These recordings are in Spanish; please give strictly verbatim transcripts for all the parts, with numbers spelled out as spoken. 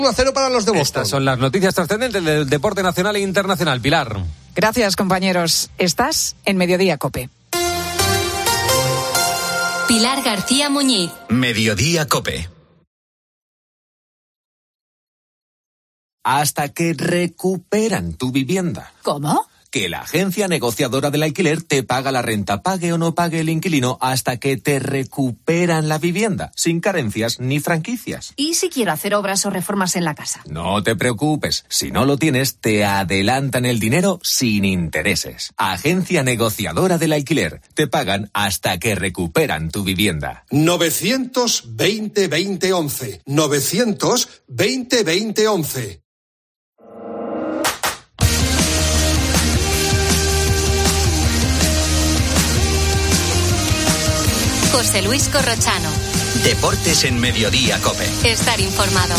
uno a cero para los de Boston. Estas son las noticias trascendentes del deporte nacional e internacional. Pilar. Gracias, compañeros. Estás en Mediodía COPE. Pilar García Muñiz. Mediodía COPE. Hasta que recuperan tu vivienda. ¿Cómo? Que la agencia negociadora del alquiler te paga la renta, pague o no pague el inquilino, hasta que te recuperan la vivienda, sin carencias ni franquicias. ¿Y si quiero hacer obras o reformas en la casa? No te preocupes, si no lo tienes, te adelantan el dinero sin intereses. Agencia negociadora del alquiler, te pagan hasta que recuperan tu vivienda. novecientos veinte veinte once. novecientos veinte veinte once. José Luis Corrochano. Deportes en Mediodía COPE. Estar informado.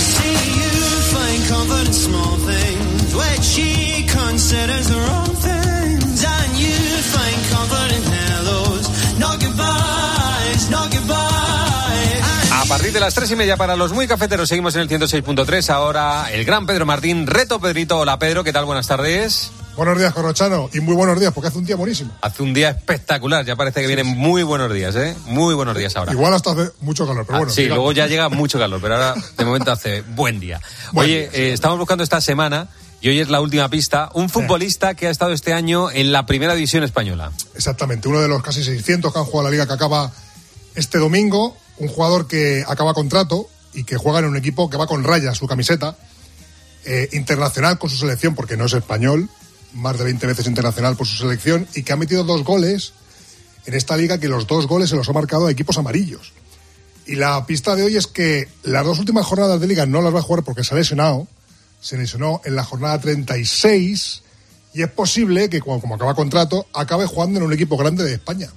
A partir de las tres y media para los muy cafeteros seguimos en el ciento seis punto tres. Ahora el gran Pedro Martín, reto Pedrito. Hola Pedro, ¿qué tal? Buenas tardes. Buenos días, Corrochano, y muy buenos días, porque hace un día buenísimo. Hace un día espectacular, ya parece que vienen muy buenos días, ¿eh? Muy buenos días ahora. Igual hasta hace mucho calor, pero ah, bueno. Sí, digamos. luego ya llega mucho calor, pero ahora de momento hace buen día. Buen Oye, día, sí, eh, estamos buscando esta semana, y hoy es la última pista, un futbolista que ha estado este año en la primera división española. Exactamente, uno de los casi seiscientos que han jugado la liga que acaba este domingo, un jugador que acaba contrato y que juega en un equipo que va con rayas su camiseta, eh, internacional con su selección, porque no es español, más de veinte veces internacional por su selección, y que ha metido dos goles en esta liga, que los dos goles se los ha marcado a equipos amarillos. Y la pista de hoy es que las dos últimas jornadas de liga no las va a jugar porque se ha lesionado, se lesionó en la jornada treinta y seis, y es posible que, como, como acaba contrato, acabe jugando en un equipo grande de España.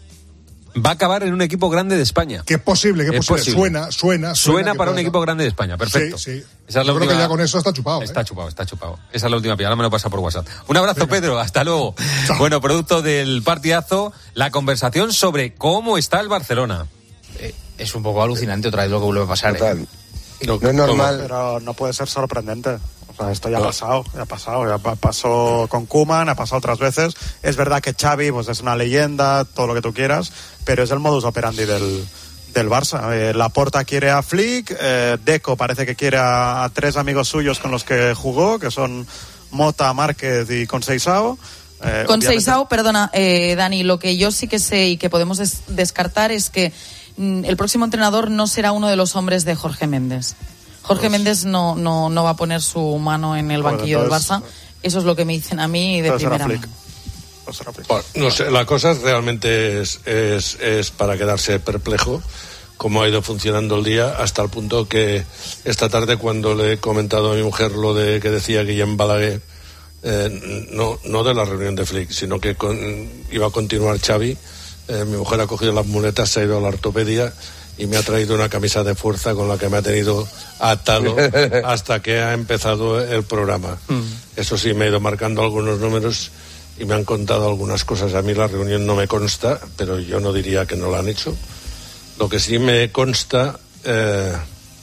Va a acabar en un equipo grande de España. Que es posible, que es, es posible. posible. Suena, suena, Suena, suena para un pueda... equipo grande de España, perfecto. Sí, sí. Esa es la Yo última... creo que ya con eso está chupado. Está ¿eh? chupado, está chupado. Esa es la última piedra, ahora me lo pasa por WhatsApp. Un abrazo, Venga. Pedro, hasta luego. Chao. Bueno, producto del partidazo, la conversación sobre cómo está el Barcelona. Eh, es un poco alucinante otra vez lo que vuelve a pasar. Total. ¿eh? No, no es normal. Pero no puede ser sorprendente. O sea, esto ya ha pasado, ya ha pasado, ya pasó con Koeman, ha pasado otras veces. Es verdad que Xavi, pues es una leyenda, todo lo que tú quieras, pero es el modus operandi del, del Barça. Eh, Laporta quiere a Flick, eh, Deco parece que quiere a, a tres amigos suyos con los que jugó, que son Mota, Márquez y Conceição. Eh, Con obviamente... Seisao, perdona, eh, Dani, lo que yo sí que sé y que podemos des- descartar es que mm, el próximo entrenador no será uno de los hombres de Jorge Méndez. Jorge pues, Méndez no, no, no va a poner su mano en el banquillo bueno, entonces, del Barça. Eso es lo que me dicen a mí de primera mano. Bueno, no sé, la cosa realmente es, es, es para quedarse perplejo cómo ha ido funcionando el día, hasta el punto que esta tarde, cuando le he comentado a mi mujer lo de que decía Guillem Balaguer, eh, no, no de la reunión de Flick, sino que con, iba a continuar Xavi, eh, mi mujer ha cogido las muletas, se ha ido a la ortopedia y me ha traído una camisa de fuerza con la que me ha tenido atado hasta que ha empezado el programa. Mm. Eso sí, me ha ido marcando algunos números y me han contado algunas cosas. A mí la reunión no me consta, pero yo no diría que no la han hecho. Lo que sí me consta eh,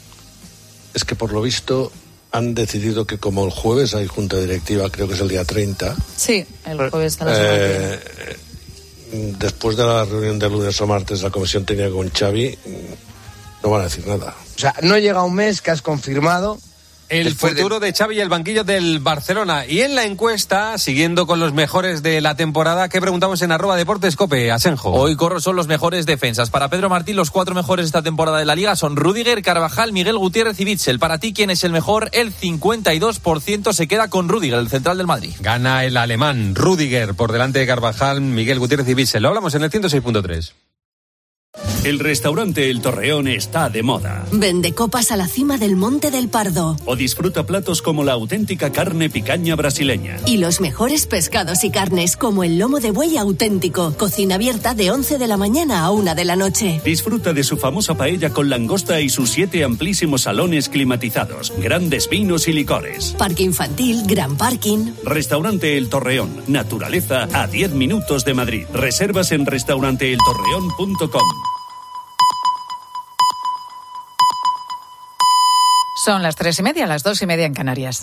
es que, por lo visto, han decidido que, como el jueves hay junta directiva, creo que es el día treinta. Sí, el jueves está la semana que viene. Eh, después de la reunión de lunes o martes, la comisión técnica con Xavi, no van a decir nada. O sea, no llega un mes que has confirmado el futuro de... de Xavi y el banquillo del Barcelona. Y en la encuesta, siguiendo con los mejores de la temporada, ¿qué preguntamos en arroba Deportes Cope? Asenjo. Hoy, Corro, son los mejores defensas. Para Pedro Martín, los cuatro mejores de esta temporada de la Liga son Rüdiger, Carvajal, Miguel Gutiérrez y Witsel. Para ti, ¿quién es el mejor? El cincuenta y dos por ciento se queda con Rüdiger, el central del Madrid. Gana el alemán Rüdiger por delante de Carvajal, Miguel Gutiérrez y Witsel. Lo hablamos en el ciento seis punto tres. El restaurante El Torreón está de moda. Vende copas a la cima del Monte del Pardo. O disfruta platos como la auténtica carne picaña brasileña. Y los mejores pescados y carnes como el lomo de buey auténtico. Cocina abierta de once de la mañana a una de la noche. Disfruta de su famosa paella con langosta y sus siete amplísimos salones climatizados. Grandes vinos y licores. Parque infantil, gran parking. Restaurante El Torreón. Naturaleza a diez minutos de Madrid. Reservas en restaurante el torreón punto com. Son las tres y media, las dos y media en Canarias.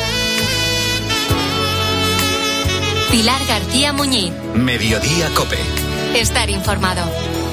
Pilar García Muñiz. Mediodía COPE. Estar informado.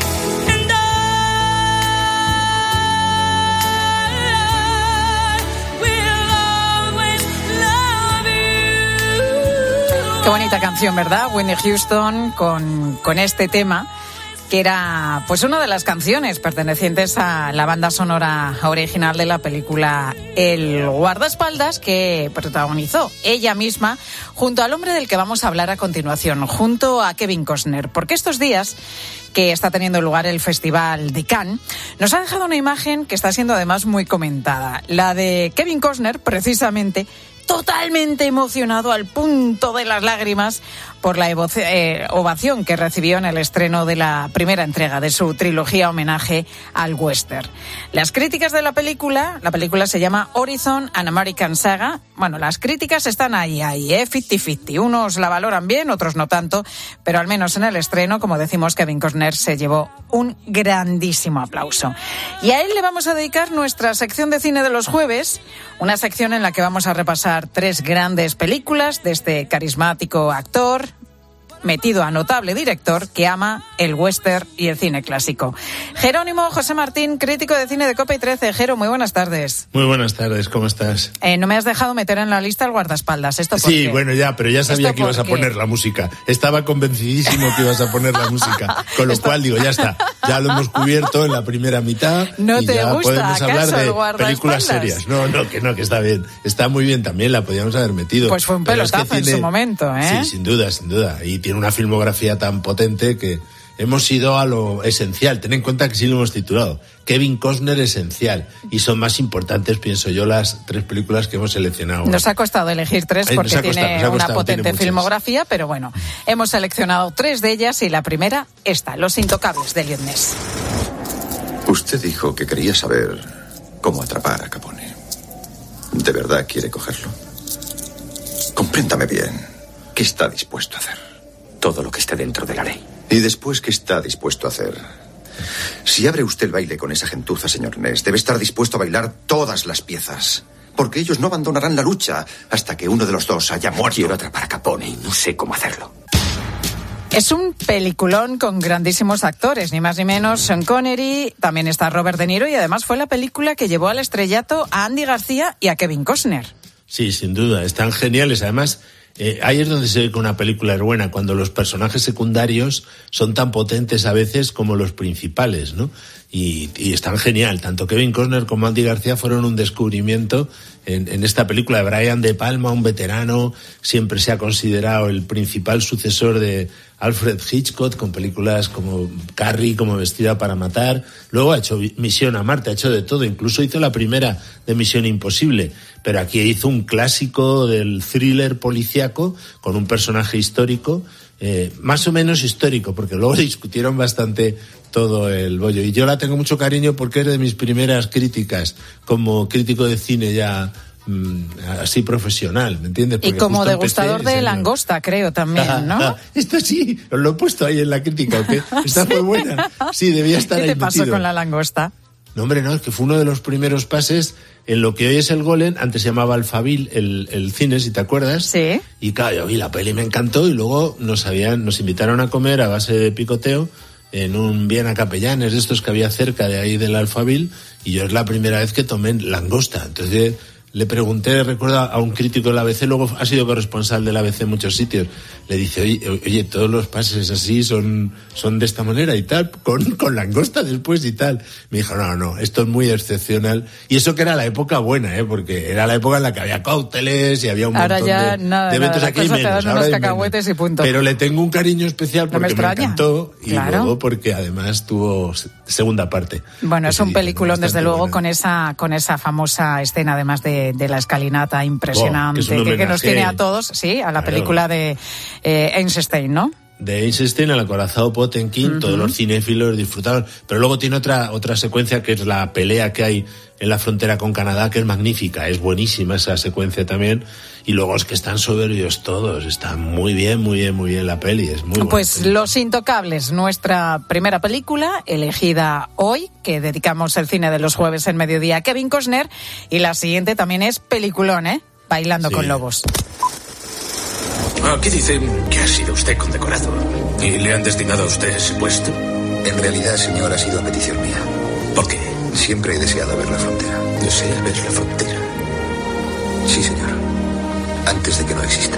Qué bonita canción, ¿verdad? Whitney Houston con, con este tema, que era pues una de las canciones pertenecientes a la banda sonora original de la película El guardaespaldas, que protagonizó ella misma junto al hombre del que vamos a hablar a continuación, junto a Kevin Costner, porque estos días que está teniendo lugar el Festival de Cannes, nos ha dejado una imagen que está siendo además muy comentada, la de Kevin Costner, precisamente, totalmente emocionado al punto de las lágrimas por la evo- eh, ovación que recibió en el estreno de la primera entrega de su trilogía homenaje al western. Las críticas de la película, la película se llama Horizon, An American Saga. Bueno, las críticas están ahí, ahí, ¿eh? cincuenta cincuenta. Unos la valoran bien, otros no tanto, pero al menos en el estreno, como decimos, Kevin Costner se llevó un grandísimo aplauso. Y a él le vamos a dedicar nuestra sección de cine de los jueves, una sección en la que vamos a repasar tres grandes películas de este carismático actor, metido a notable director que ama el western y el cine clásico. Jerónimo José Martín, crítico de cine de COPE y trece. Jero, muy buenas tardes. Muy buenas tardes, ¿cómo estás? Eh, no me has dejado meter en la lista el guardaespaldas. ¿Esto por Sí, qué? bueno, ya, pero ya sabía que ibas a qué? poner la música. Estaba convencidísimo que ibas a poner la música. Con lo Esto... cual, digo, ya está. Ya lo hemos cubierto en la primera mitad. ¿No y te ya gusta, podemos hablar acaso, el de películas guardaespaldas? serias. No, no, que no, que está bien. Está muy bien también, la podíamos haber metido. Pues fue un Pero es pelotazo que en tiene... su momento, ¿eh? Sí, sin duda, sin duda. Y tiene una filmografía tan potente que hemos ido a lo esencial. Ten en cuenta que sí lo hemos titulado Kevin Costner esencial, y son más importantes, pienso yo, las tres películas que hemos seleccionado. Nos ha costado elegir tres porque eh, costado, tiene costado, una potente tiene filmografía, pero bueno, hemos seleccionado tres de ellas y la primera, esta, Los Intocables, de Elliot Ness. Usted dijo que quería saber cómo atrapar a Capone. ¿De verdad quiere cogerlo? Compréndame bien. ¿Qué está dispuesto a hacer? Todo lo que esté dentro de la ley. ¿Y después qué está dispuesto a hacer? Si abre usted el baile con esa gentuza, señor Ness, debe estar dispuesto a bailar todas las piezas. Porque ellos no abandonarán la lucha hasta que uno de los dos haya muerto. Quiero atrapar a Capone y no sé cómo hacerlo. Es un peliculón con grandísimos actores, ni más ni menos. Sean Connery, también está Robert De Niro, y además fue la película que llevó al estrellato a Andy García y a Kevin Costner. Sí, sin duda, están geniales. Además, eh, ahí es donde se ve que una película es buena, cuando los personajes secundarios son tan potentes a veces como los principales, ¿no? Y, y están genial. Tanto Kevin Costner como Andy García fueron un descubrimiento en, en esta película. De Brian De Palma, un veterano, siempre se ha considerado el principal sucesor de Alfred Hitchcock, con películas como Carrie, como Vestida para matar. Luego ha hecho Misión a Marte, ha hecho de todo. Incluso hizo la primera de Misión Imposible. Pero aquí hizo un clásico del thriller policíaco con un personaje histórico, eh, más o menos histórico, porque luego discutieron bastante todo el bollo. Y yo la tengo mucho cariño porque es de mis primeras críticas como crítico de cine ya mmm, así profesional, ¿me entiendes? Porque y como degustador empecé, de señor. langosta, creo, también, ¿no? Esto sí, os lo he puesto ahí en la crítica, ¿ok? Está muy buena. Sí, debía estar ¿Qué ahí te pasó metido. con la langosta? No, hombre, no, es que fue uno de los primeros pases en lo que hoy es el Golem. Antes se llamaba Alphaville, el, el cine, si te acuerdas. Sí. Y claro, yo vi la peli, me encantó, y luego nos habían, nos invitaron a comer a base de picoteo en un Viena Capellanes, de estos que había cerca de ahí del Alphaville, y yo es la primera vez que tomé langosta. Entonces le pregunté, recuerdo, a un crítico del A B C, luego ha sido corresponsal del A B C en muchos sitios, le dice, oye, oye todos los pases así son, son de esta manera y tal, con, con langosta después y tal. Me dijo, no, no, esto es muy excepcional. Y eso que era la época buena, ¿eh? Porque era la época en la que había cócteles y había un Ahora montón ya de, nada, de eventos. nada, Aquí hay las cosas te menos, dan ahora unos hay cacahuetes menos. y punto. Pero le tengo un cariño especial No me porque me, extraña. encantó, y Claro. luego porque además tuvo segunda parte. Bueno, es un peliculón, desde luego, buena. con esa con esa famosa escena, además de, de la escalinata impresionante, Oh, que es un que, que nos homenaje. tiene a todos, sí, a la Claro. película de eh, Einstein, ¿no? De Einstein al acorazado Potemkin, uh-huh. Todos los cinéfilos disfrutaron. Pero luego tiene otra otra secuencia que es la pelea que hay en la frontera con Canadá, que es magnífica, es buenísima esa secuencia también. Y luego es que están soberbios todos, están muy bien, muy bien, muy bien la peli, es muy buena. Pues Los Intocables, nuestra primera película elegida hoy, que dedicamos el cine de los jueves en mediodía a Kevin Costner, y la siguiente también es peliculón, ¿eh? Bailando sí. con lobos. Aquí dicen que ha sido usted condecorado. ¿Y le han destinado a usted ese puesto? En realidad, señor, ha sido a petición mía. ¿Por qué? Siempre he deseado ver la frontera. ¿Desea ver la frontera? Sí, señor. Antes de que no exista.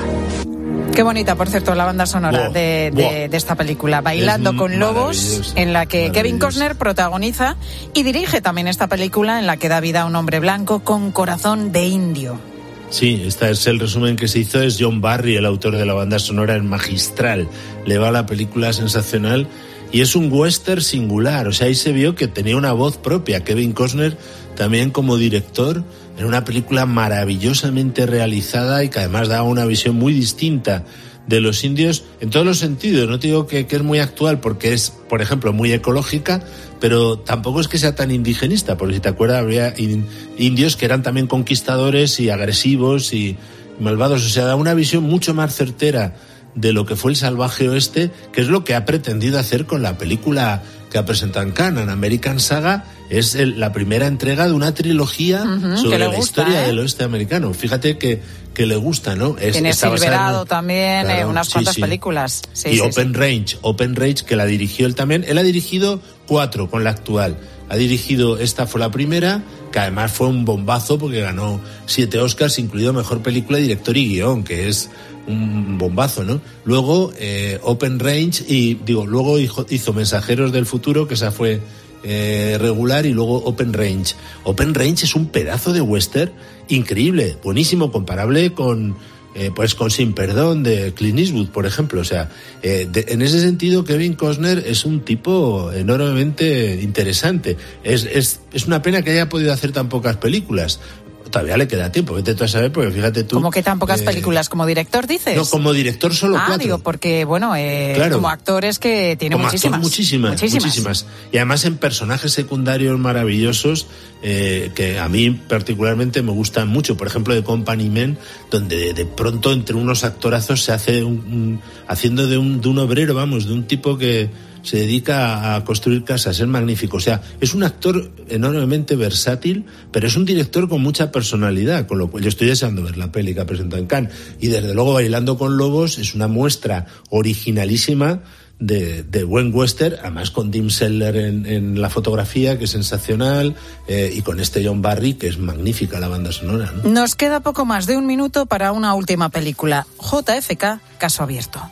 Qué bonita, por cierto, la banda sonora wow, de, de, wow. de esta película, Bailando es con Lobos, en la que Kevin Costner protagoniza y dirige también esta película en la que da vida a un hombre blanco con corazón de indio. Sí, este es el resumen que se hizo, es John Barry, el autor de la banda sonora, es magistral. Le va la película sensacional y es un western singular, o sea, ahí se vio que tenía una voz propia. Kevin Costner también como director, en una película maravillosamente realizada y que además daba una visión muy distinta de los indios en todos los sentidos. No te digo que, que es muy actual porque es, por ejemplo, muy ecológica, pero tampoco es que sea tan indigenista, porque si te acuerdas había in, indios que eran también conquistadores y agresivos y malvados. O sea, da una visión mucho más certera de lo que fue el salvaje oeste, que es lo que ha pretendido hacer con la película que ha presentado en Cannes. American Saga es el, la primera entrega de una trilogía uh-huh, sobre la gusta, historia ¿eh? del oeste americano. Fíjate que, que le gusta, ¿no? Es, Tiene Silverado también, claro, eh, unas sí, cuantas sí. películas. Sí, y sí, Open sí. Range, Open Range, que la dirigió él también. Él ha dirigido cuatro con la actual. Ha dirigido, esta fue la primera, que además fue un bombazo porque ganó siete Oscars, incluido Mejor Película, Director y Guión, que es un bombazo, ¿no? Luego eh, Open Range y, digo, luego hizo, hizo Mensajeros del Futuro, que esa fue eh, regular, y luego Open Range. Open Range es un pedazo de western increíble, buenísimo, comparable con... Eh, pues con Sin Perdón de Clint Eastwood, por ejemplo. O sea, eh, de, en ese sentido Kevin Costner es un tipo enormemente interesante. Es, es, es una pena que haya podido hacer tan pocas películas. Todavía le queda tiempo, vete tú a saber, porque fíjate tú... ¿Cómo que tan pocas eh, películas? ¿Como director, dices? No, como director solo ah, cuatro. Ah, digo, porque, bueno, eh, claro. como actor es que tiene como muchísimas, actor, muchísimas. Muchísimas, muchísimas. Y además en personajes secundarios maravillosos, eh, que a mí particularmente me gustan mucho. Por ejemplo, de Company Men, donde de pronto entre unos actorazos se hace un, un, haciendo de un, de un obrero, vamos, de un tipo que se dedica a construir casas, es magnífico. O sea, es un actor enormemente versátil, pero es un director con mucha personalidad, con lo cual yo estoy deseando ver la peli que ha presentado en Cannes. Y desde luego Bailando con Lobos es una muestra originalísima de, de buen western, además con Tim Seller en, en la fotografía, que es sensacional, eh, y con este John Barry, que es magnífica la banda sonora, ¿no? Nos queda poco más de un minuto para una última película. J F K, Caso Abierto.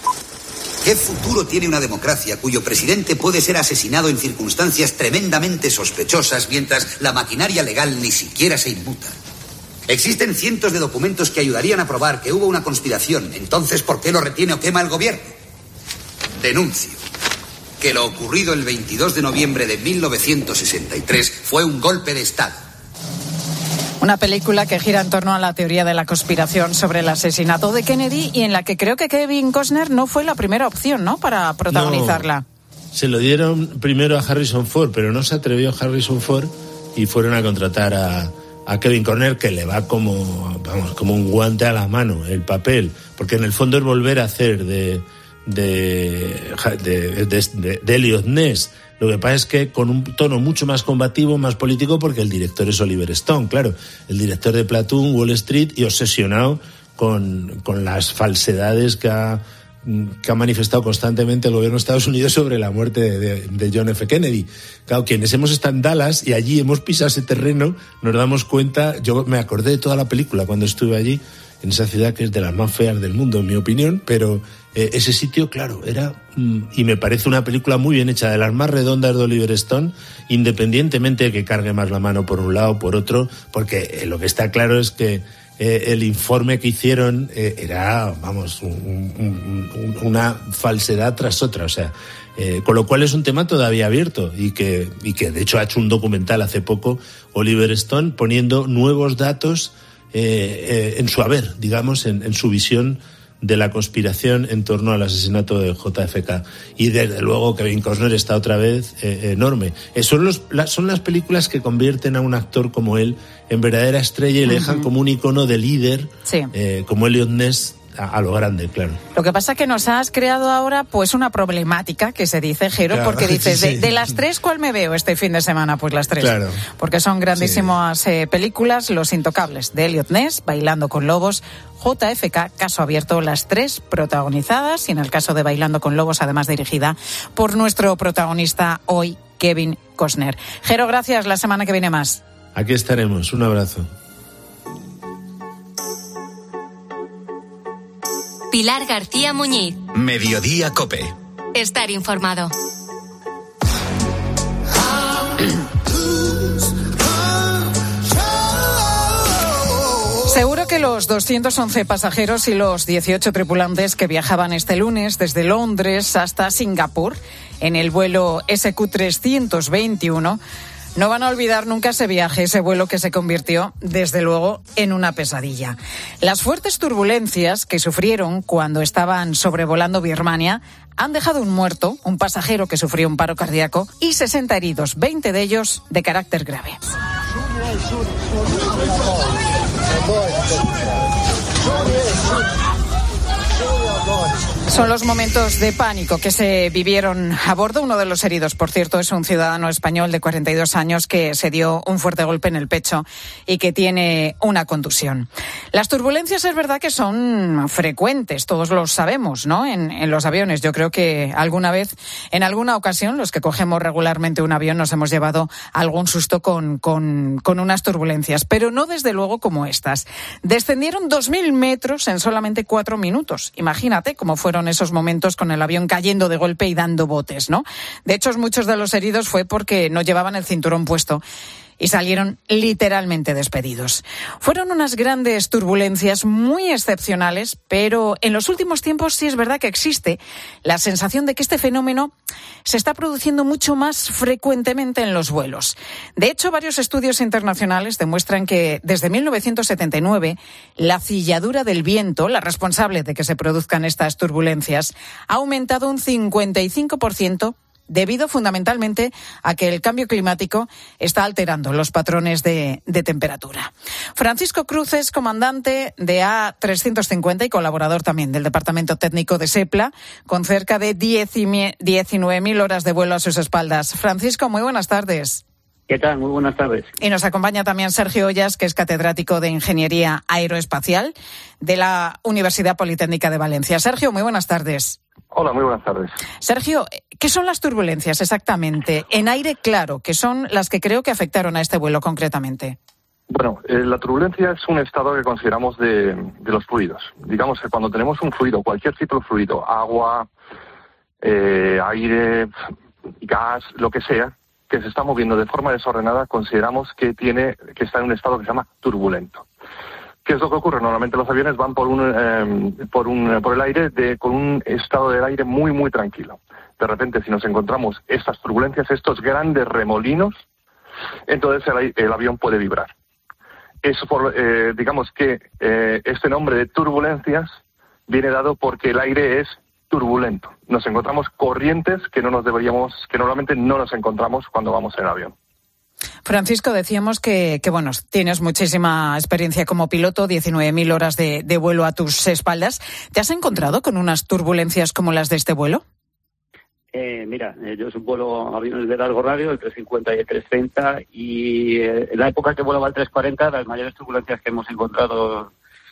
¿Qué futuro tiene una democracia cuyo presidente puede ser asesinado en circunstancias tremendamente sospechosas mientras la maquinaria legal ni siquiera se inmuta? Existen cientos de documentos que ayudarían a probar que hubo una conspiración. Entonces, ¿por qué lo retiene o quema el gobierno? Denuncio que lo ocurrido el veintidós de noviembre de mil novecientos sesenta y tres fue un golpe de Estado. Una película que gira en torno a la teoría de la conspiración sobre el asesinato de Kennedy y en la que creo que Kevin Costner no fue la primera opción, ¿no?, para protagonizarla. No, se lo dieron primero a Harrison Ford, pero no se atrevió Harrison Ford y fueron a contratar a, a Kevin Costner, que le va como, vamos, como un guante a la mano el papel, porque en el fondo es volver a hacer de, de, de, de, de, de Elliot Ness. Lo que pasa es que con un tono mucho más combativo, más político, porque el director es Oliver Stone, claro, el director de Platoon, Wall Street, y obsesionado con, con las falsedades que ha, que ha manifestado constantemente el gobierno de Estados Unidos sobre la muerte de, de, de John F. Kennedy. Claro, quienes hemos estado en Dallas y allí hemos pisado ese terreno, nos damos cuenta, yo me acordé de toda la película cuando estuve allí, en esa ciudad que es de las más feas del mundo, en mi opinión, pero eh, ese sitio, claro, era... Mm, y me parece una película muy bien hecha, de las más redondas de Oliver Stone, independientemente de que cargue más la mano por un lado o por otro, porque eh, lo que está claro es que eh, el informe que hicieron eh, era, vamos, un, un, un, una falsedad tras otra, o sea... Eh, con lo cual es un tema todavía abierto y que, y que de hecho ha hecho un documental hace poco Oliver Stone poniendo nuevos datos eh, eh, en su haber, digamos, en, en su visión de la conspiración en torno al asesinato de J F K. Y desde luego Kevin Costner está otra vez eh, enorme. Eh, son, los, la, son las películas que convierten a un actor como él en verdadera estrella y le dejan uh-huh. como un icono de líder, sí. eh, como Elliot Ness, a, a lo grande, claro. Lo que pasa es que nos has creado ahora pues una problemática que se dice, Jero, claro, porque dices, sí. de, de las tres, ¿cuál me veo este fin de semana? Pues las tres. Claro. Porque son grandísimas sí. eh, películas, Los Intocables, de Elliot Ness, Bailando con Lobos, J F K, Caso Abierto, las tres protagonizadas, y en el caso de Bailando con Lobos, además dirigida por nuestro protagonista hoy, Kevin Costner. Jero, gracias, la semana que viene más. Aquí estaremos, un abrazo. Pilar García Muñiz. Mediodía COPE. Estar informado. Seguro que los doscientos once pasajeros y los dieciocho tripulantes que viajaban este lunes desde Londres hasta Singapur en el vuelo S Q trescientos veintiuno no van a olvidar nunca ese viaje, ese vuelo que se convirtió, desde luego, en una pesadilla. Las fuertes turbulencias que sufrieron cuando estaban sobrevolando Birmania han dejado un muerto, un pasajero que sufrió un paro cardíaco, y sesenta heridos, veinte de ellos de carácter grave. Son los momentos de pánico que se vivieron a bordo. Uno de los heridos, por cierto, es un ciudadano español de cuarenta y dos años que se dio un fuerte golpe en el pecho y que tiene una contusión. Las turbulencias es verdad que son frecuentes, todos lo sabemos, ¿no? En, en los aviones. Yo creo que alguna vez, en alguna ocasión, los que cogemos regularmente un avión nos hemos llevado algún susto con, con, con unas turbulencias, pero no desde luego como estas. Descendieron dos mil metros en solamente cuatro minutos. Imagínate cómo fueron esos momentos con el avión cayendo de golpe y dando botes, ¿no? De hecho, muchos de los heridos fue porque no llevaban el cinturón puesto y salieron literalmente despedidos. Fueron unas grandes turbulencias muy excepcionales, pero en los últimos tiempos sí es verdad que existe la sensación de que este fenómeno se está produciendo mucho más frecuentemente en los vuelos. De hecho, varios estudios internacionales demuestran que desde mil novecientos setenta y nueve la cilladura del viento, la responsable de que se produzcan estas turbulencias, ha aumentado un cincuenta y cinco por ciento debido fundamentalmente a que el cambio climático está alterando los patrones de, de temperatura. Francisco Cruz es comandante de A trescientos cincuenta y colaborador también del Departamento Técnico de SEPLA, con cerca de diecinueve mil horas de vuelo a sus espaldas. Francisco, muy buenas tardes. ¿Qué tal? Muy buenas tardes. Y nos acompaña también Sergio Ollas, que es catedrático de Ingeniería Aeroespacial de la Universidad Politécnica de Valencia. Sergio, muy buenas tardes. Hola, muy buenas tardes. Sergio, ¿qué son las turbulencias exactamente? En aire claro, que son las que creo que afectaron a este vuelo concretamente. Bueno, eh, la turbulencia es un estado que consideramos de, de los fluidos. Digamos que cuando tenemos un fluido, cualquier tipo de fluido, agua, eh, aire, gas, lo que sea, que se está moviendo de forma desordenada, consideramos que tiene que está en un estado que se llama turbulento. ¿Qué es lo que ocurre? Normalmente los aviones van por un, eh, por un por el aire de, con un estado del aire muy, muy tranquilo. De repente, si nos encontramos estas turbulencias, estos grandes remolinos, entonces el, el avión puede vibrar. Eso, por, eh, digamos que eh, este nombre de turbulencias viene dado porque el aire es turbulento. Nos encontramos corrientes que no nos deberíamos, que normalmente no nos encontramos cuando vamos en el avión. Francisco, decíamos que, que bueno, tienes muchísima experiencia como piloto, diecinueve mil horas de, de vuelo a tus espaldas. ¿Te has encontrado con unas turbulencias como las de este vuelo? Eh, mira, eh, yo vuelo aviones de largo radio, el trescientos cincuenta y el trescientos treinta, y eh, en la época que volaba el trescientos cuarenta, las mayores turbulencias que hemos encontrado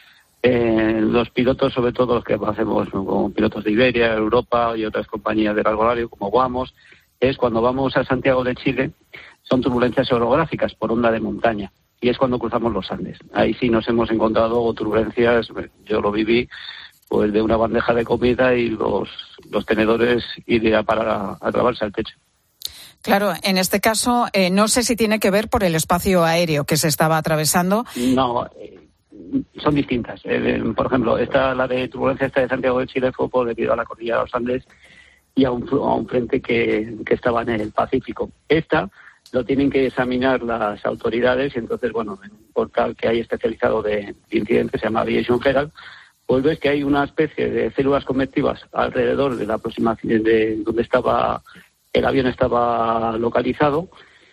eh, los pilotos, sobre todo los que hacemos como pilotos de Iberia, Europa y otras compañías de largo radio como Guamos, es cuando vamos a Santiago de Chile. Son turbulencias orográficas por onda de montaña, y es cuando cruzamos los Andes. Ahí sí nos hemos encontrado turbulencias, yo lo viví, pues de una bandeja de comida y los, los tenedores iría para atraparse al techo. Claro, en este caso, eh, no sé si tiene que ver por el espacio aéreo que se estaba atravesando. No, eh, son distintas. Eh, por ejemplo, esta, la de turbulencia esta de Santiago de Chile fue por debido a la cordillera de los Andes y a un, a un frente que, que estaba en el Pacífico. Esta lo tienen que examinar las autoridades y entonces, bueno, en un portal que hay especializado de incidentes, se llama Aviation Herald, pues ves que hay una especie de células convectivas alrededor de la aproximación de donde estaba el avión estaba localizado.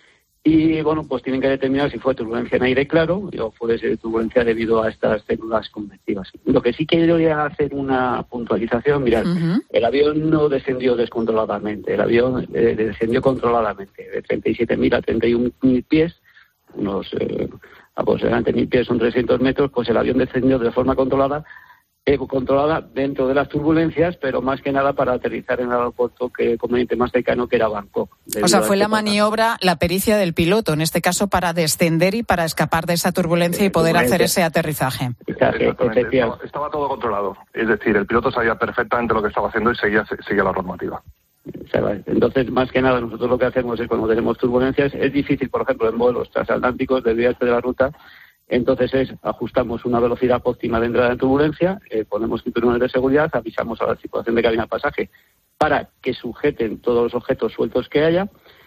Y, bueno, pues tienen que determinar si fue turbulencia en aire claro o fue turbulencia debido a estas células convectivas. Lo que sí quería hacer una puntualización, mirad, uh-huh. el avión no descendió descontroladamente, el avión eh, descendió controladamente, de treinta y siete mil a treinta y un mil pies, unos eh, aproximadamente mil pies son trescientos metros, pues el avión descendió de forma controlada, eh, controlada dentro de las turbulencias, pero más que nada para aterrizar en el aeropuerto que conveniente más cercano, que era Bangkok. O sea, fue la maniobra, la pericia del piloto, en este caso, para descender y para escapar de esa turbulencia y poder hacer ese aterrizaje. Exactamente. Estaba, estaba todo controlado. Es decir, el piloto sabía perfectamente lo que estaba haciendo y seguía, seguía la normativa. Entonces, más que nada, nosotros lo que hacemos es cuando tenemos turbulencias, es difícil, por ejemplo, en vuelos transatlánticos, desviarse de la ruta. Entonces es, ajustamos una velocidad óptima de entrada en turbulencia, eh, ponemos cinturones de seguridad, avisamos a la tripulación de cabina de pasaje para que sujeten todos los objetos sueltos que haya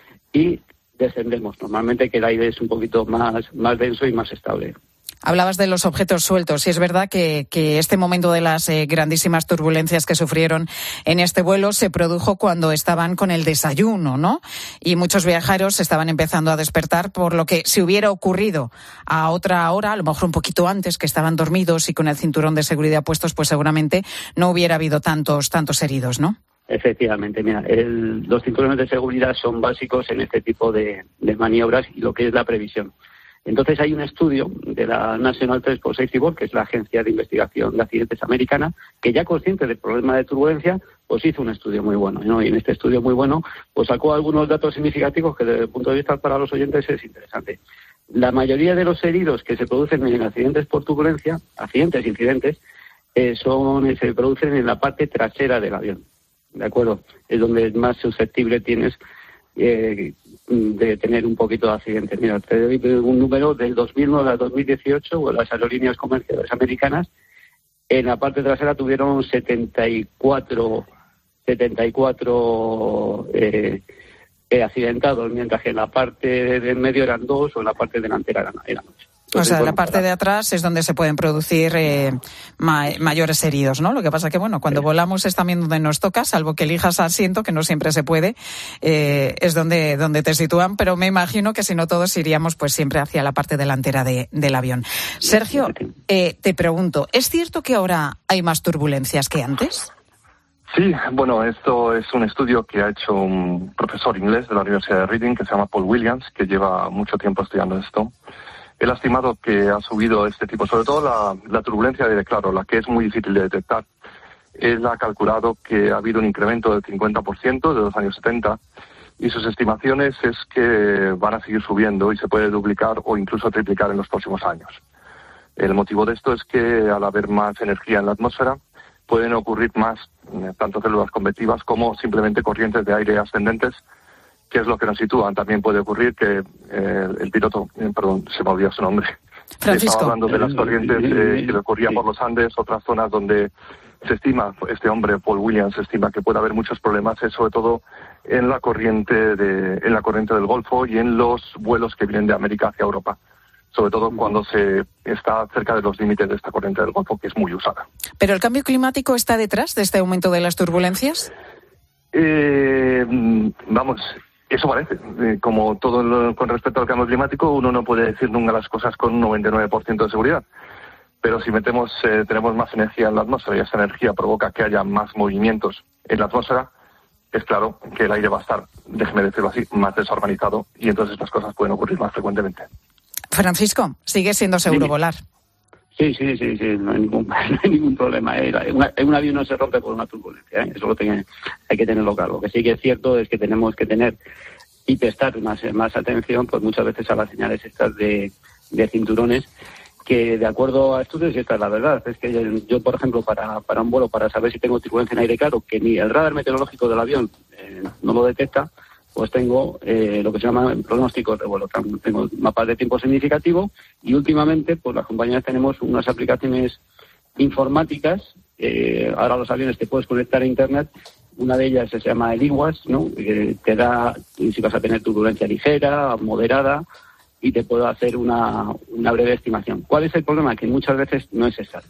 y descendemos. Normalmente que el aire es un poquito más, más denso y más estable. Hablabas de los objetos sueltos y es verdad que, que este momento de las eh, grandísimas turbulencias que sufrieron en este vuelo se produjo cuando estaban con el desayuno, ¿no? Y muchos viajeros estaban empezando a despertar, por lo que si hubiera ocurrido a otra hora, a lo mejor un poquito antes, que estaban dormidos y con el cinturón de seguridad puestos, pues seguramente no hubiera habido tantos, tantos heridos, ¿no? Efectivamente, mira, el, los cinturones de seguridad son básicos en este tipo de, de maniobras y lo que es la previsión. Entonces hay un estudio de la National Transport Safety Board, que es la agencia de investigación de accidentes americana, que ya consciente del problema de turbulencia, pues hizo un estudio muy bueno, ¿no? Y en este estudio muy bueno, pues sacó algunos datos significativos que desde el punto de vista para los oyentes es interesante. La mayoría de los heridos que se producen en accidentes por turbulencia, accidentes, incidentes, eh, son se producen en la parte trasera del avión, ¿de acuerdo? Es donde más susceptible tienes eh, de tener un poquito de accidentes. Mira, te doy un número del dos mil nueve al dos mil dieciocho, o las aerolíneas comerciales americanas, en la parte trasera tuvieron setenta y cuatro, setenta y cuatro eh, eh, accidentados, mientras que en la parte del medio eran dos, o en la parte delantera eran, eran ocho. O sea, la parte de atrás es donde se pueden producir eh, ma- mayores heridos, ¿no? Lo que pasa que, bueno, cuando volamos es también donde nos toca, salvo que elijas asiento, que no siempre se puede, eh, es donde, donde te sitúan, pero me imagino que si no todos iríamos pues siempre hacia la parte delantera de, del avión. Sergio, eh, te pregunto, ¿es cierto que ahora hay más turbulencias que antes? Sí, bueno, esto es un estudio que ha hecho un profesor inglés de la Universidad de Reading, que se llama Paul Williams, que lleva mucho tiempo estudiando esto. Él ha estimado que ha subido este tipo, sobre todo la, la turbulencia de, claro, la que es muy difícil de detectar. Él ha calculado que ha habido un incremento del cincuenta por ciento de los años setenta y sus estimaciones es que van a seguir subiendo y se puede duplicar o incluso triplicar en los próximos años. El motivo de esto es que al haber más energía en la atmósfera pueden ocurrir más eh, tanto células convectivas como simplemente corrientes de aire ascendentes, que es lo que nos sitúan. También puede ocurrir que eh, el piloto, eh, perdón, se me olvidó su nombre, Francisco. Estaba hablando de las corrientes eh, que le ocurría por los Andes, otras zonas donde se estima, este hombre, Paul Williams, se estima que puede haber muchos problemas, es sobre todo en la corriente de, en la corriente del Golfo y en los vuelos que vienen de América hacia Europa, sobre todo cuando se está cerca de los límites de esta corriente del Golfo, que es muy usada. ¿Pero el cambio climático está detrás de este aumento de las turbulencias? Eh, vamos... Eso parece. Eh, como todo lo, con respecto al cambio climático, uno no puede decir nunca las cosas con un noventa y nueve por ciento de seguridad. Pero si metemos, eh, tenemos más energía en la atmósfera y esa energía provoca que haya más movimientos en la atmósfera, es claro que el aire va a estar, déjeme decirlo así, más desorganizado y entonces las cosas pueden ocurrir más frecuentemente. Francisco, ¿sigue siendo seguro sí. volar? Sí, sí, sí, sí, no hay ningún, no hay ningún problema. Un, un avión no se rompe por una turbulencia, ¿eh? Eso lo tiene, hay que tenerlo claro. Lo que sí que es cierto es que tenemos que tener y prestar más, más atención, pues muchas veces a las señales estas de, de cinturones, que de acuerdo a estudios, y esta es la verdad, es que yo, yo por ejemplo, para, para un vuelo, para saber si tengo turbulencia en aire claro, que ni el radar meteorológico del avión eh, no lo detecta, pues tengo eh, lo que se llama pronósticos de vuelo. Tengo mapas de tiempo significativo y últimamente, pues las compañías tenemos unas aplicaciones informáticas. Eh, ahora los aviones te puedes conectar a Internet. Una de ellas se llama el I W A S, ¿no? Que te da si vas a tener turbulencia ligera, moderada, y te puedo hacer una, una breve estimación. ¿Cuál es el problema? Que muchas veces no es exacto.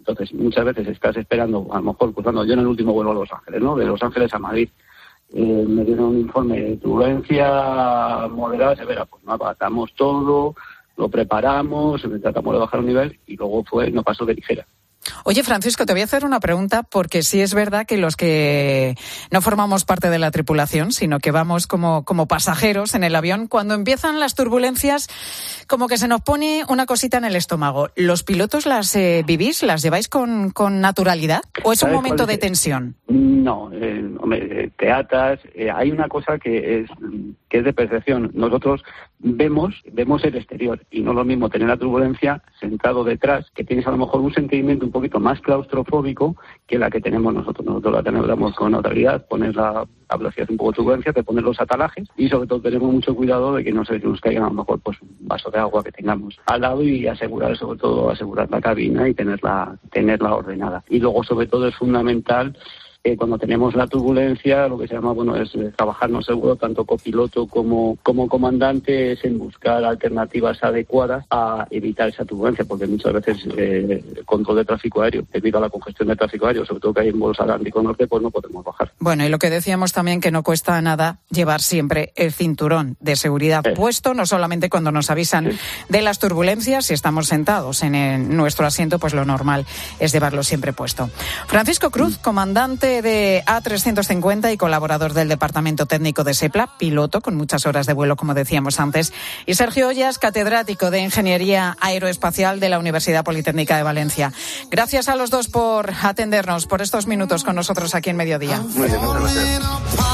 Entonces, muchas veces estás esperando, a lo mejor cruzando, yo en el último vuelo a Los Ángeles, ¿no? De Los Ángeles a Madrid, eh, me dieron un informe de turbulencia moderada, severa, pues no abatamos todo, lo preparamos, tratamos de bajar un nivel y luego fue, no pasó de ligera. Oye, Francisco, te voy a hacer una pregunta porque sí es verdad que los que no formamos parte de la tripulación, sino que vamos como, como pasajeros en el avión, cuando empiezan las turbulencias, como que se nos pone una cosita en el estómago. ¿Los pilotos las eh, vivís, las lleváis con, con naturalidad o es un momento de tensión? No, eh, hombre, te atas. Eh, hay una cosa que es que es de percepción. Nosotros vemos vemos el exterior y no es lo mismo tener la turbulencia sentado detrás, que tienes a lo mejor un sentimiento un poquito más claustrofóbico que la que tenemos nosotros. Nosotros la tenemos con naturalidad, pones la, la velocidad un poco de turbulencia, te pones los atalajes y sobre todo tenemos mucho cuidado de que no se nos caiga a lo mejor pues un vaso de agua que tengamos al lado y asegurar, sobre todo, asegurar la cabina y tenerla, tenerla ordenada. Y luego, sobre todo, es fundamental Eh, cuando tenemos la turbulencia, lo que se llama, bueno, es eh, trabajarnos seguro, tanto copiloto como, como comandante, es en buscar alternativas adecuadas a evitar esa turbulencia, porque muchas veces eh, el control de tráfico aéreo, debido a la congestión de tráfico aéreo, sobre todo que hay en vuelos Atlántico Norte, pues no podemos bajar. Bueno, y lo que decíamos también, que no cuesta nada llevar siempre el cinturón de seguridad eh. puesto, no solamente cuando nos avisan sí. de las turbulencias, si estamos sentados en el, nuestro asiento, pues lo normal es llevarlo siempre puesto. Francisco Cruz, comandante de A trescientos cincuenta y colaborador del Departamento Técnico de SEPLA, piloto con muchas horas de vuelo, como decíamos antes, y Sergio Ollas, catedrático de Ingeniería Aeroespacial de la Universidad Politécnica de Valencia. Gracias a los dos por atendernos, por estos minutos con nosotros aquí en Mediodía. Muy bien, muchas gracias.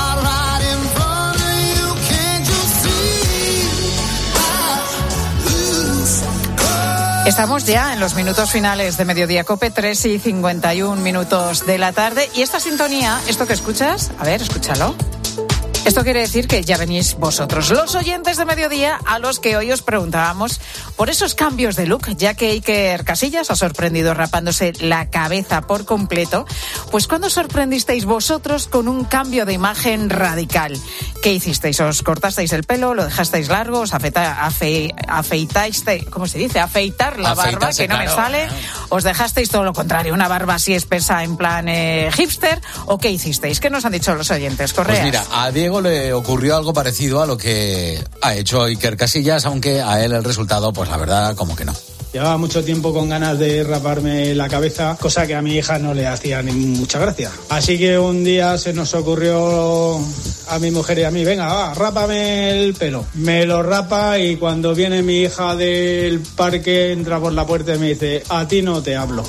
Estamos ya en los minutos finales de Mediodía Cope, tres y cincuenta y un minutos de la tarde. Y esta sintonía, esto que escuchas, a ver, escúchalo. Esto quiere decir que ya venís vosotros, los oyentes de Mediodía, a los que hoy os preguntábamos por esos cambios de look, ya que Iker Casillas ha sorprendido rapándose la cabeza por completo. Pues ¿cuándo sorprendisteis vosotros con un cambio de imagen radical? ¿Qué hicisteis? ¿Os cortasteis el pelo? ¿Lo dejasteis largo? ¿Os afeita, afe, afeitáis? ¿Cómo se dice? Afeitar la barba, que no claro, me sale. ¿No? ¿Os dejasteis todo lo contrario? ¿Una barba así espesa en plan eh, hipster? ¿O qué hicisteis? ¿Qué nos han dicho los oyentes? Correas. Pues mira, a Diego le ocurrió algo parecido a lo que ha hecho Iker Casillas, aunque a él el resultado, pues la verdad, como que no. Llevaba mucho tiempo con ganas de raparme la cabeza, cosa que a mi hija no le hacía ni mucha gracia. Así que un día se nos ocurrió a mi mujer y a mí, venga, va, rápame el pelo. Me lo rapa y cuando viene mi hija del parque, entra por la puerta y me dice, a ti no te hablo.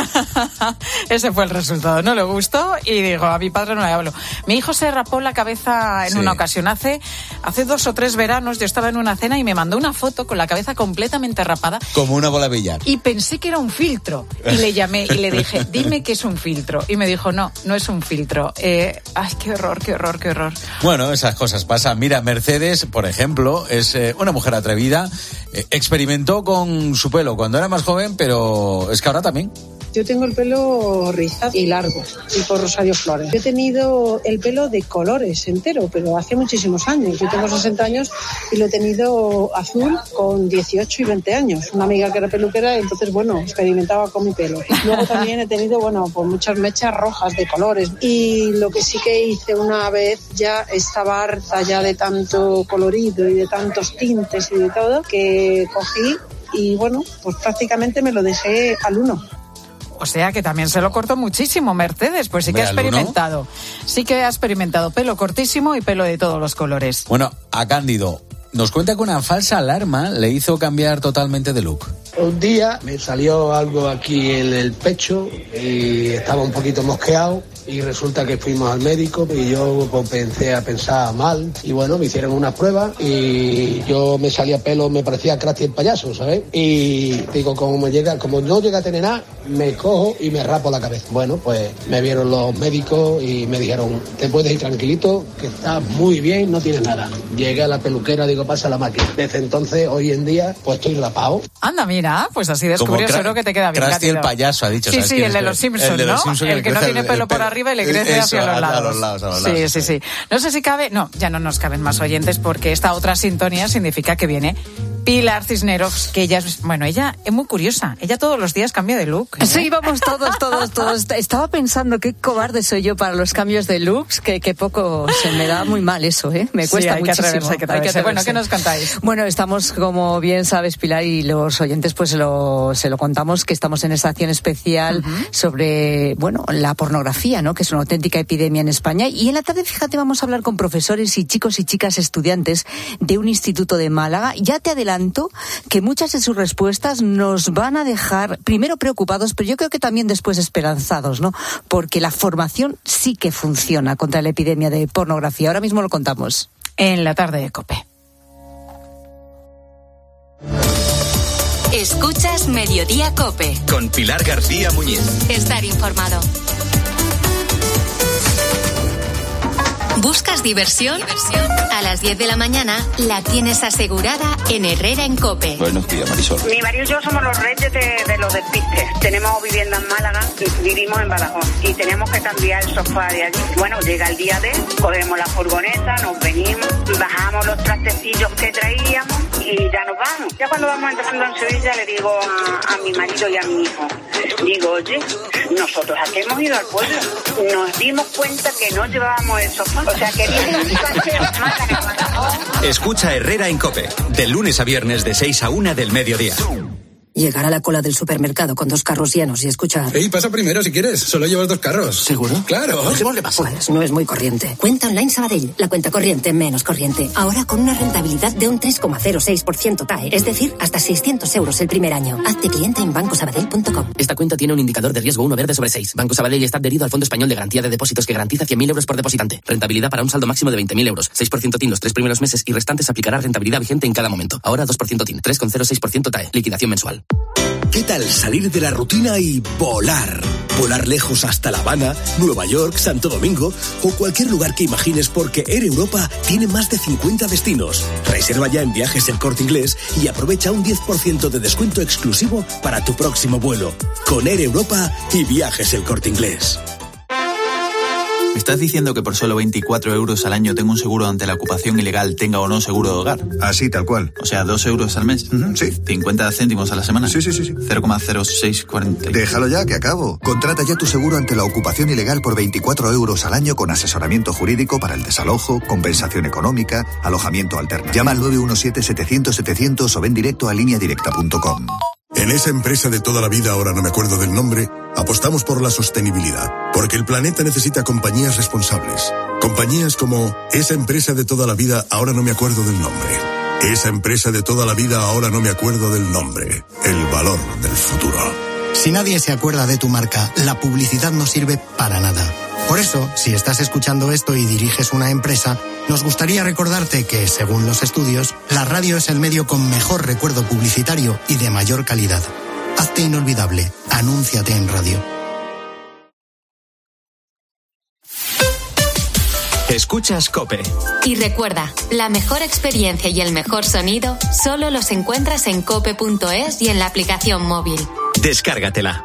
Ese fue el resultado, no le gustó y dijo, a mi padre no le hablo. Mi hijo se rapó la cabeza en sí. una ocasión, hace, hace dos o tres veranos, yo estaba en una cena y me mandó una foto con la cabeza completamente rapada. Como una bola de billar. Y pensé que era un filtro. Y le llamé y le dije, dime que es un filtro. Y me dijo, no, no es un filtro. Eh, ay, qué horror, qué horror, qué horror. Bueno, esas cosas pasan. Mira, Mercedes, por ejemplo, es eh, una mujer atrevida. Eh, experimentó con su pelo cuando era más joven, pero es que ahora también. Yo tengo el pelo rizado y largo, tipo Rosario Flores. Yo he tenido el pelo de colores entero, pero hace muchísimos años. Yo tengo sesenta años y lo he tenido azul con dieciocho y veinte años. Una amiga que era peluquera, entonces, bueno, experimentaba con mi pelo. Luego también he tenido, bueno, pues muchas mechas rojas de colores. Y lo que sí que hice una vez, ya estaba harta ya de tanto colorido y de tantos tintes y de todo, que cogí y, bueno, pues prácticamente me lo dejé al uno. O sea que también se lo cortó muchísimo Mercedes, pues sí que ha experimentado. Sí que ha experimentado pelo cortísimo y pelo de todos los colores. Bueno, a Cándido nos cuenta que una falsa alarma le hizo cambiar totalmente de look. Un día me salió algo aquí en el pecho y estaba un poquito mosqueado y resulta que fuimos al médico y yo comencé a pensar mal y bueno, me hicieron unas pruebas y yo me salía pelo, me parecía Krusty el payaso, ¿sabes? Y digo, como me llega, como no llega a tener nada, me cojo y me rapo la cabeza. Bueno, pues me vieron los médicos y me dijeron, te puedes ir tranquilito, que estás muy bien, no tienes nada. Llegué a la peluquera, digo, pasa la máquina. Desde entonces, hoy en día, pues estoy rapado. Anda, mira, pues así descubrió, seguro que te queda bien. Krusty el payaso, ha dicho. Sí, sí, el de los Simpsons, ¿no? El, el que no tiene pelo por arriba arriba y le crece Eso, hacia los lados. A los lados, a los sí, lados. sí, sí. No sé si cabe... No, ya no nos caben más oyentes porque esta otra sintonía significa que viene Pilar Cisneros, que ella es... Bueno, ella es muy curiosa. Ella todos los días cambia de look, ¿eh? Sí, vamos todos, todos, todos. Estaba pensando qué cobarde soy yo para los cambios de looks, que, que poco se me da muy mal eso, ¿eh? Me cuesta sí, hay muchísimo. Que atreverse, hay que atreverse. Hay que bueno, ¿qué nos contáis? Bueno, estamos, como bien sabes, Pilar, y los oyentes pues lo, se lo contamos, que estamos en esta acción especial uh-huh. sobre, bueno, la pornografía, ¿no? Que es una auténtica epidemia en España. Y en la tarde, fíjate, vamos a hablar con profesores y chicos y chicas estudiantes de un instituto de Málaga. Ya te adelanto que muchas de sus respuestas nos van a dejar primero preocupados, pero yo creo que también después esperanzados, ¿no? Porque la formación sí que funciona contra la epidemia de pornografía. Ahora mismo lo contamos. En la tarde de COPE. Escuchas Mediodía COPE. Con Pilar García Muñiz. Estar informado. ¿Buscas diversión? ¿Diversión? A las diez de la mañana la tienes asegurada en Herrera en COPE. Buenos días, Marisol. Mi marido y yo somos los reyes de, de los despistes. Tenemos vivienda en Málaga y vivimos en Badajoz. Y tenemos que cambiar el sofá de allí. Bueno, llega el día de, cogemos la furgoneta, nos venimos, bajamos los trastecillos que traíamos y ya nos vamos. Ya cuando vamos entrando en Sevilla le digo a, a mi marido y a mi hijo, digo, oye, nosotros aquí hemos ido al pueblo, nos dimos cuenta que no llevábamos el sofá. O sea, que viene un paseo Málaga. Escucha Herrera en COPE, de lunes a viernes de seis a una del mediodía. Llegar a la cola del supermercado con dos carros llenos y escuchar... Ey, pasa primero si quieres, solo llevas dos carros. ¿Seguro? Claro. ¿Qué pasa? Pues no es muy corriente. Cuenta online Sabadell, la cuenta corriente menos corriente. Ahora con una rentabilidad de un tres coma cero seis por ciento T A E, es decir, hasta seiscientos euros el primer año. Hazte cliente en banco sabadell punto com. Esta cuenta tiene un indicador de riesgo uno verde sobre seis. Banco Sabadell está adherido al Fondo Español de Garantía de Depósitos que garantiza cien mil euros por depositante. Rentabilidad para un saldo máximo de veinte mil euros. seis por ciento T I N los tres primeros meses y restantes aplicará rentabilidad vigente en cada momento. Ahora dos por ciento T I N, tres coma cero seis por ciento T A E. Liquidación mensual. ¿Qué tal salir de la rutina y volar? Volar lejos hasta La Habana, Nueva York, Santo Domingo o cualquier lugar que imagines, porque Air Europa tiene más de cincuenta destinos. Reserva ya en Viajes El Corte Inglés y aprovecha un diez por ciento de descuento exclusivo para tu próximo vuelo. Con Air Europa y Viajes El Corte Inglés. ¿Me estás diciendo que por solo veinticuatro euros al año tengo un seguro ante la ocupación ilegal, tenga o no seguro de hogar? Así, tal cual. O sea, dos euros al mes. Uh-huh, sí. cincuenta céntimos a la semana. Sí, sí, sí. sí. cero coma cero seis cuarenta. Déjalo ya, que acabo. Contrata ya tu seguro ante la ocupación ilegal por veinticuatro euros al año con asesoramiento jurídico para el desalojo, compensación económica, alojamiento alterno. Llama al nueve uno siete, setecientos, setecientos o ven directo a línea directa punto com. En esa empresa de toda la vida, ahora no me acuerdo del nombre, apostamos por la sostenibilidad, porque el planeta necesita compañías responsables. Compañías como esa empresa de toda la vida, ahora no me acuerdo del nombre. Esa empresa de toda la vida, ahora no me acuerdo del nombre. El valor del futuro. Si nadie se acuerda de tu marca, la publicidad no sirve para nada. Por eso, si estás escuchando esto y diriges una empresa, nos gustaría recordarte que, según los estudios, la radio es el medio con mejor recuerdo publicitario y de mayor calidad. Hazte inolvidable. Anúnciate en radio. Escuchas COPE. Y recuerda, la mejor experiencia y el mejor sonido solo los encuentras en cope punto es y en la aplicación móvil. Descárgatela.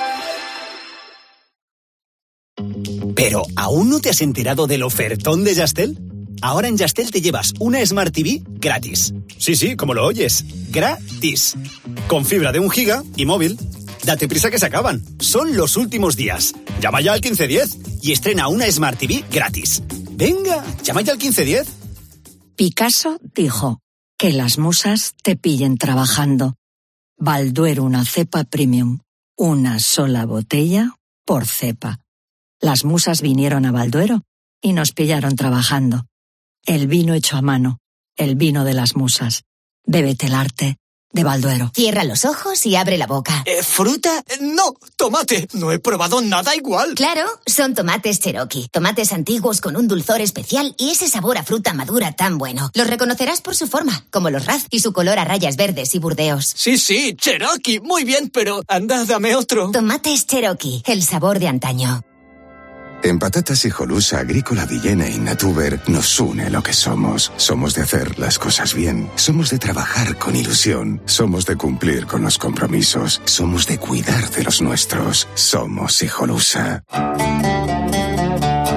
¿Pero aún no te has enterado del ofertón de Yastel? Ahora en Yastel te llevas una Smart T V gratis. Sí, sí, como lo oyes. Gratis. Con fibra de un giga y móvil. Date prisa que se acaban. Son los últimos días. Llama ya al quince diez y estrena una Smart T V gratis. Venga, llama ya al quince diez. Picasso dijo que las musas te pillen trabajando. Balduero, una cepa premium. Una sola botella por cepa. Las musas vinieron a Balduero y nos pillaron trabajando. El vino hecho a mano, el vino de las musas. Bébete el arte de Balduero. Cierra los ojos y abre la boca. Eh, ¿Fruta? No, tomate. No he probado nada igual. Claro, son tomates Cherokee. Tomates antiguos con un dulzor especial y ese sabor a fruta madura tan bueno. Los reconocerás por su forma, como los Raz, y su color a rayas verdes y burdeos. Sí, sí, Cherokee. Muy bien, pero anda, dame otro. Tomates Cherokee, el sabor de antaño. En Patatas Hijolusa, Agrícola Villena y Natuber nos une lo que somos. Somos de hacer las cosas bien. Somos de trabajar con ilusión. Somos de cumplir con los compromisos. Somos de cuidar de los nuestros. Somos Hijolusa.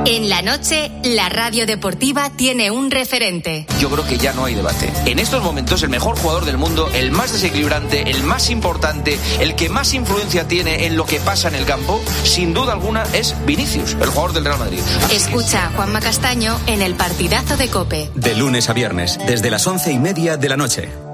En la noche, la radio deportiva tiene un referente. Yo creo que ya no hay debate. En estos momentos, el mejor jugador del mundo, el más desequilibrante, el más importante, el que más influencia tiene en lo que pasa en el campo, sin duda alguna, es Vinicius, el jugador del Real Madrid. Así Escucha a Juanma Castaño en el partidazo de COPE. De lunes a viernes, desde las once y media de la noche.